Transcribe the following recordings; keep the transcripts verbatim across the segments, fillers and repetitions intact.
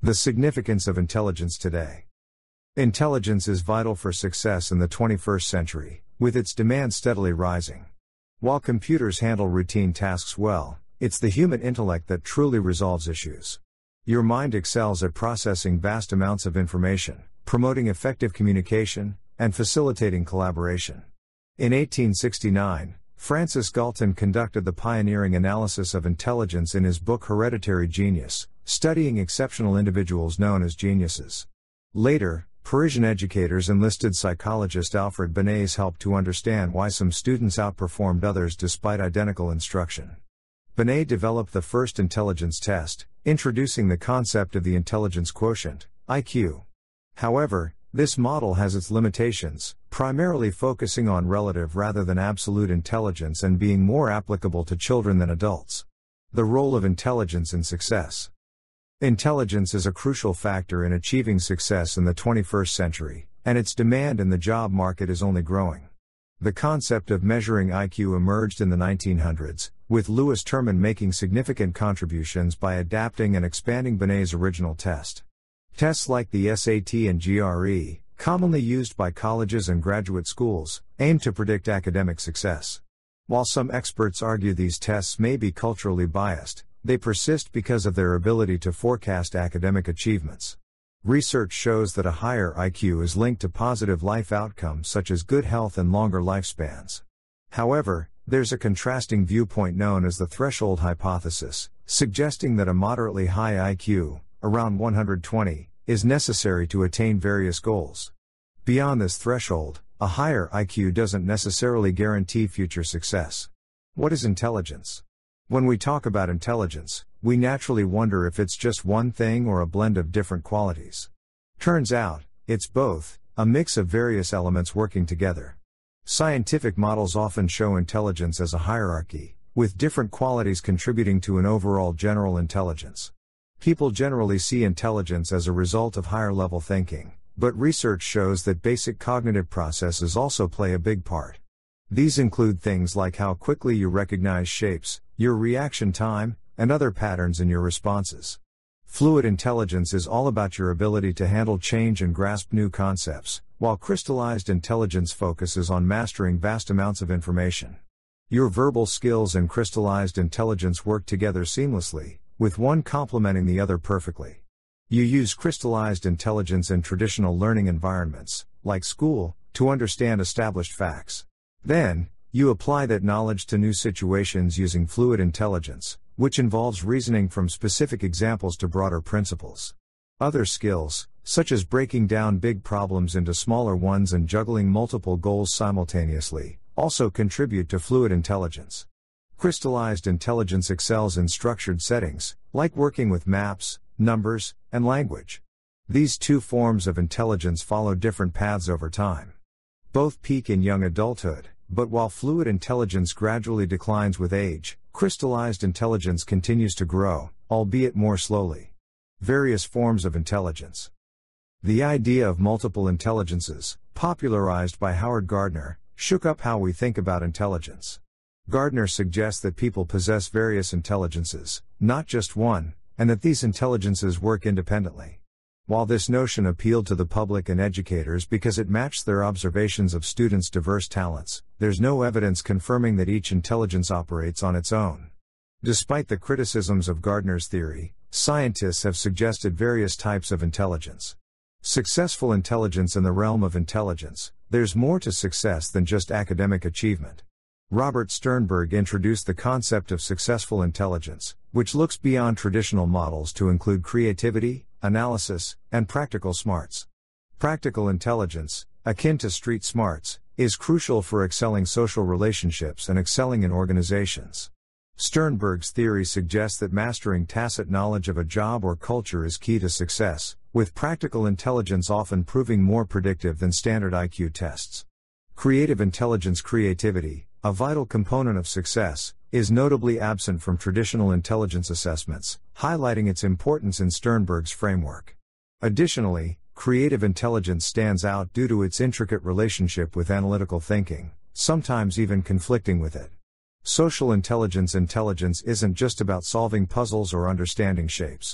The significance of intelligence today. Intelligence is vital for success in the twenty-first century, with its demand steadily rising. While computers handle routine tasks well, it's the human intellect that truly resolves issues. Your mind excels at processing vast amounts of information, promoting effective communication, and facilitating collaboration. In eighteen sixty-nine, Francis Galton conducted the pioneering analysis of intelligence in his book Hereditary Genius, studying exceptional individuals known as geniuses. Later, Parisian educators enlisted psychologist Alfred Binet's help to understand why some students outperformed others despite identical instruction. Binet developed the first intelligence test, introducing the concept of the intelligence quotient, I Q. However, this model has its limitations, primarily focusing on relative rather than absolute intelligence and being more applicable to children than adults. The role of intelligence in success. Intelligence is a crucial factor in achieving success in the twenty-first century, and its demand in the job market is only growing. The concept of measuring I Q emerged in the nineteen hundreds, with Louis Terman making significant contributions by adapting and expanding Binet's original test. Tests like the S A T and G R E, commonly used by colleges and graduate schools, aim to predict academic success. While some experts argue these tests may be culturally biased, they persist because of their ability to forecast academic achievements. Research shows that a higher I Q is linked to positive life outcomes such as good health and longer lifespans. However, there's a contrasting viewpoint known as the threshold hypothesis, suggesting that a moderately high I Q, around one hundred twenty, is necessary to attain various goals. Beyond this threshold, a higher I Q doesn't necessarily guarantee future success. What is intelligence? When we talk about intelligence, we naturally wonder if it's just one thing or a blend of different qualities. Turns out, it's both, a mix of various elements working together. Scientific models often show intelligence as a hierarchy, with different qualities contributing to an overall general intelligence. People generally see intelligence as a result of higher-level thinking, but research shows that basic cognitive processes also play a big part. These include things like how quickly you recognize shapes, your reaction time, and other patterns in your responses. Fluid intelligence is all about your ability to handle change and grasp new concepts, while crystallized intelligence focuses on mastering vast amounts of information. Your verbal skills and crystallized intelligence work together seamlessly, with one complementing the other perfectly. You use crystallized intelligence in traditional learning environments, like school, to understand established facts. Then, you apply that knowledge to new situations using fluid intelligence, which involves reasoning from specific examples to broader principles. Other skills, such as breaking down big problems into smaller ones and juggling multiple goals simultaneously, also contribute to fluid intelligence. Crystallized intelligence excels in structured settings, like working with maps, numbers, and language. These two forms of intelligence follow different paths over time. Both peak in young adulthood, but while fluid intelligence gradually declines with age, crystallized intelligence continues to grow, albeit more slowly. Various forms of intelligence. The idea of multiple intelligences, popularized by Howard Gardner, shook up how we think about intelligence. Gardner suggests that people possess various intelligences, not just one, and that these intelligences work independently. While this notion appealed to the public and educators because it matched their observations of students' diverse talents, there's no evidence confirming that each intelligence operates on its own. Despite the criticisms of Gardner's theory, scientists have suggested various types of intelligence. Successful intelligence. In the realm of intelligence, there's more to success than just academic achievement. Robert Sternberg introduced the concept of successful intelligence, which looks beyond traditional models to include creativity, analysis, and practical smarts. Practical intelligence, akin to street smarts, is crucial for excelling social relationships and excelling in organizations. Sternberg's theory suggests that mastering tacit knowledge of a job or culture is key to success, with practical intelligence often proving more predictive than standard I Q tests. Creative intelligence. Creativity, a vital component of success, is notably absent from traditional intelligence assessments, highlighting its importance in Sternberg's framework. Additionally, creative intelligence stands out due to its intricate relationship with analytical thinking, sometimes even conflicting with it. Social intelligence. Intelligence isn't just about solving puzzles or understanding shapes.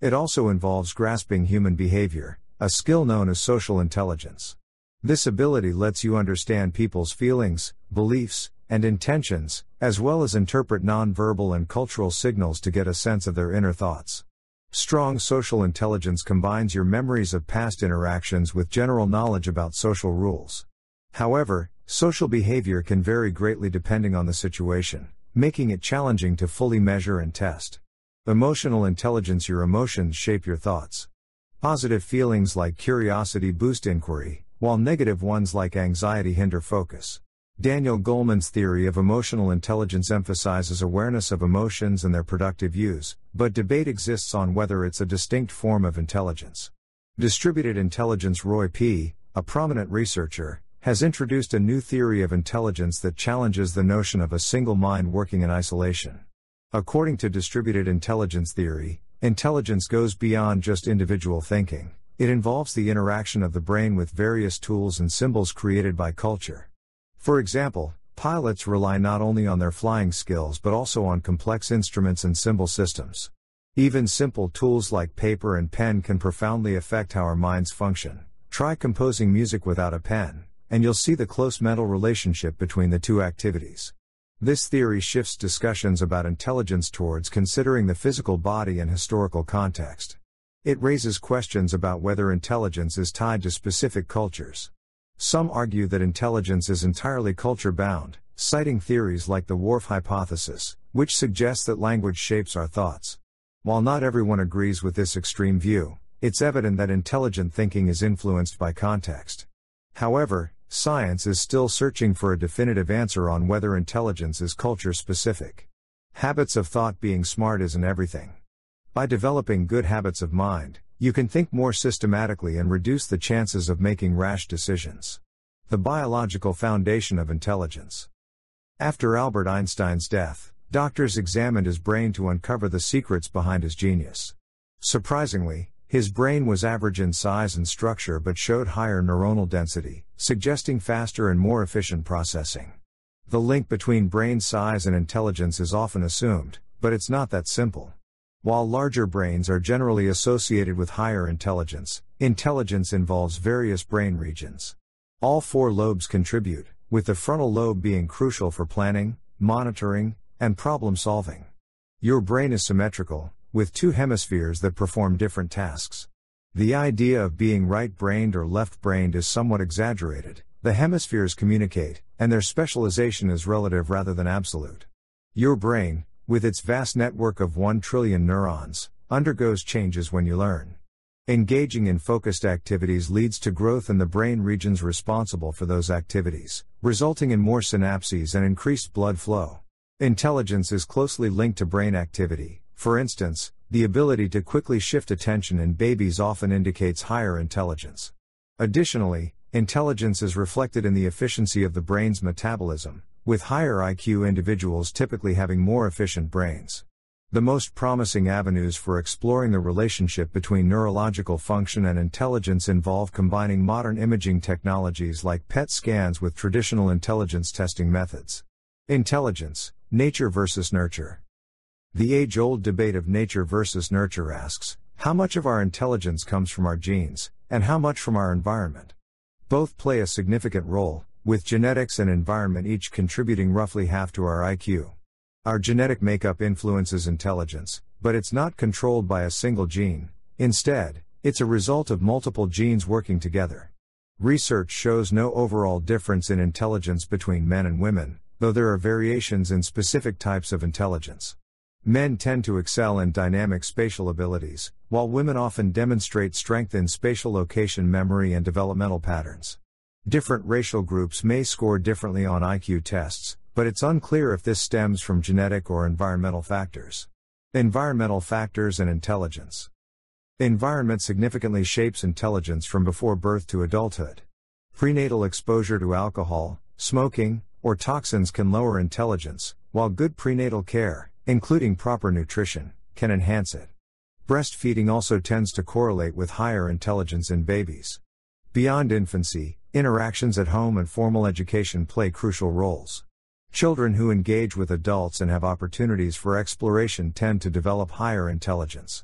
It also involves grasping human behavior, a skill known as social intelligence. This ability lets you understand people's feelings, beliefs, and intentions, as well as interpret nonverbal and cultural signals to get a sense of their inner thoughts. Strong social intelligence combines your memories of past interactions with general knowledge about social rules. However, social behavior can vary greatly depending on the situation, making it challenging to fully measure and test. Emotional intelligence: your emotions shape your thoughts. Positive feelings like curiosity boost inquiry, while negative ones like anxiety hinder focus. Daniel Goleman's theory of emotional intelligence emphasizes awareness of emotions and their productive use, but debate exists on whether it's a distinct form of intelligence. Distributed intelligence: Roy P., a prominent researcher, has introduced a new theory of intelligence that challenges the notion of a single mind working in isolation. According to distributed intelligence theory, intelligence goes beyond just individual thinking. It involves the interaction of the brain with various tools and symbols created by culture. For example, pilots rely not only on their flying skills but also on complex instruments and symbol systems. Even simple tools like paper and pen can profoundly affect how our minds function. Try composing music without a pen, and you'll see the close mental relationship between the two activities. This theory shifts discussions about intelligence towards considering the physical body and historical context. It raises questions about whether intelligence is tied to specific cultures. Some argue that intelligence is entirely culture-bound, citing theories like the Whorf hypothesis, which suggests that language shapes our thoughts. While not everyone agrees with this extreme view, it's evident that intelligent thinking is influenced by context. However, science is still searching for a definitive answer on whether intelligence is culture-specific. Habits of thought: being smart isn't everything. By developing good habits of mind, you can think more systematically and reduce the chances of making rash decisions. The biological foundation of intelligence. After Albert Einstein's death, doctors examined his brain to uncover the secrets behind his genius. Surprisingly, his brain was average in size and structure but showed higher neuronal density, suggesting faster and more efficient processing. The link between brain size and intelligence is often assumed, but it's not that simple. While larger brains are generally associated with higher intelligence, intelligence involves various brain regions. All four lobes contribute, with the frontal lobe being crucial for planning, monitoring, and problem solving. Your brain is symmetrical, with two hemispheres that perform different tasks. The idea of being right-brained or left-brained is somewhat exaggerated. The hemispheres communicate, and their specialization is relative rather than absolute. Your brain, with its vast network of one trillion neurons, undergoes changes when you learn. Engaging in focused activities leads to growth in the brain regions responsible for those activities, resulting in more synapses and increased blood flow. Intelligence is closely linked to brain activity. For instance, the ability to quickly shift attention in babies often indicates higher intelligence. Additionally, intelligence is reflected in the efficiency of the brain's metabolism, with higher I Q individuals typically having more efficient brains. The most promising avenues for exploring the relationship between neurological function and intelligence involve combining modern imaging technologies like P E T scans with traditional intelligence testing methods. Intelligence, nature versus nurture. The age-old debate of nature versus nurture asks, how much of our intelligence comes from our genes, and how much from our environment? Both play a significant role, with genetics and environment each contributing roughly half to our I Q. Our genetic makeup influences intelligence, but it's not controlled by a single gene. Instead, it's a result of multiple genes working together. Research shows no overall difference in intelligence between men and women, though there are variations in specific types of intelligence. Men tend to excel in dynamic spatial abilities, while women often demonstrate strength in spatial location memory and developmental patterns. Different racial groups may score differently on I Q tests, but it's unclear if this stems from genetic or environmental factors. Environmental factors and intelligence. Environment significantly shapes intelligence from before birth to adulthood. Prenatal exposure to alcohol, smoking, or toxins can lower intelligence, while good prenatal care, including proper nutrition, can enhance it. Breastfeeding also tends to correlate with higher intelligence in babies. Beyond infancy, interactions at home and formal education play crucial roles. Children who engage with adults and have opportunities for exploration tend to develop higher intelligence.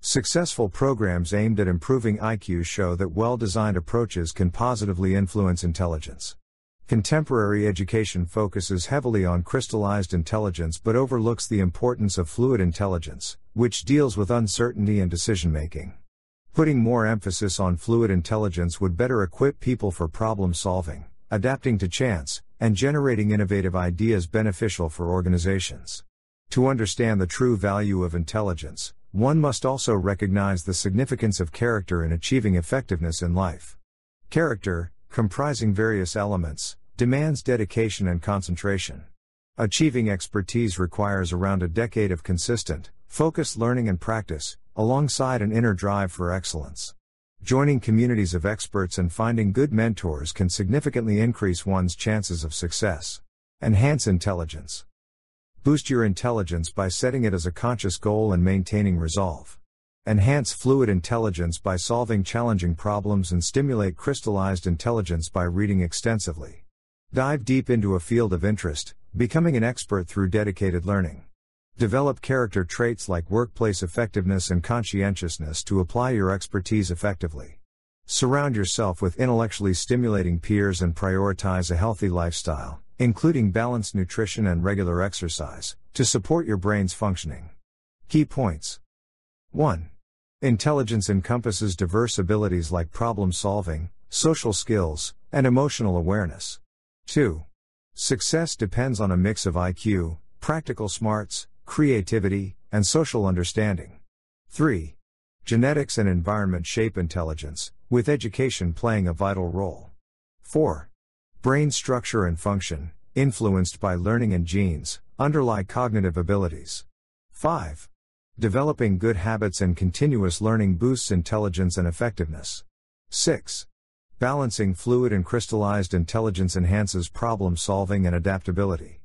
Successful programs aimed at improving I Q show that well-designed approaches can positively influence intelligence. Contemporary education focuses heavily on crystallized intelligence but overlooks the importance of fluid intelligence, which deals with uncertainty and decision-making. Putting more emphasis on fluid intelligence would better equip people for problem-solving, adapting to chance, and generating innovative ideas beneficial for organizations. To understand the true value of intelligence, one must also recognize the significance of character in achieving effectiveness in life. Character, comprising various elements, demands dedication and concentration. Achieving expertise requires around a decade of consistent, focused learning and practice, alongside an inner drive for excellence. Joining communities of experts and finding good mentors can significantly increase one's chances of success. Enhance intelligence. Boost your intelligence by setting it as a conscious goal and maintaining resolve. Enhance fluid intelligence by solving challenging problems and stimulate crystallized intelligence by reading extensively. Dive deep into a field of interest, becoming an expert through dedicated learning. Develop character traits like workplace effectiveness and conscientiousness to apply your expertise effectively. Surround yourself with intellectually stimulating peers and prioritize a healthy lifestyle, including balanced nutrition and regular exercise, to support your brain's functioning. Key points. one. Intelligence encompasses diverse abilities like problem solving, social skills, and emotional awareness. two. Success depends on a mix of I Q, practical smarts, creativity, and social understanding. three. Genetics and environment shape intelligence, with education playing a vital role. four. Brain structure and function, influenced by learning and genes, underlie cognitive abilities. five. Developing good habits and continuous learning boosts intelligence and effectiveness. six. Balancing fluid and crystallized intelligence enhances problem solving and adaptability.